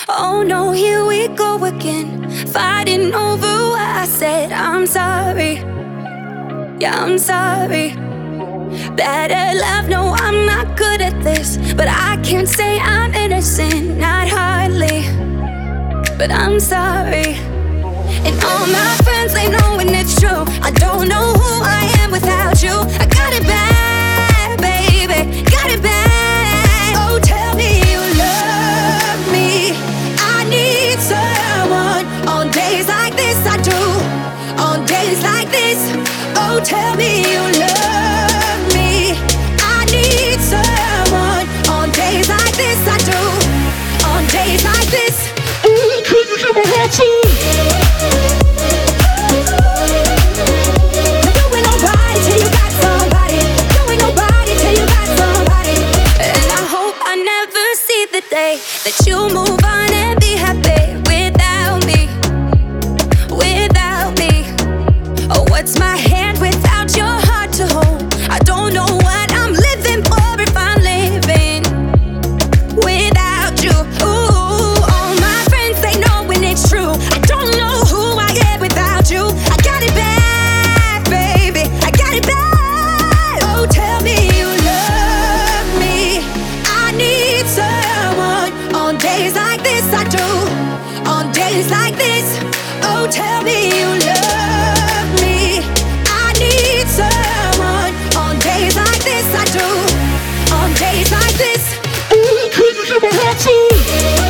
Oh no, here we go again, fighting over what I said. I'm sorry, yeah, I'm sorry. Bad at love, no, I'm not good at this, but I can't say I'm innocent, not hardly. But I'm sorry. And all my friends, they know when it's true. I don't know who I am without you. I got it bad, baby, got it bad. Oh, tell me you love me. I need someone. On days like this, I do. On days like this, oh, tell me you love me. I need someone. On days like this, I do. On days like this. Can you hear my heart too? Doing nobody till you got somebody. Doing nobody till you got somebody. And I hope I never see the day that you move on and be happy without me. Without me. Oh, what's my hand without your heart to hold? I don't know what I'm living for if I'm living without you. Ooh, all my friends, they know when it's true. I don't know who I am without you. I got it bad, baby, I got it bad. Oh, tell me you love me. I need someone. On days like this, I do. On days like this, oh, tell me you love me. I need someone. On days like this, I do. On days like this. Can you hear my heart too?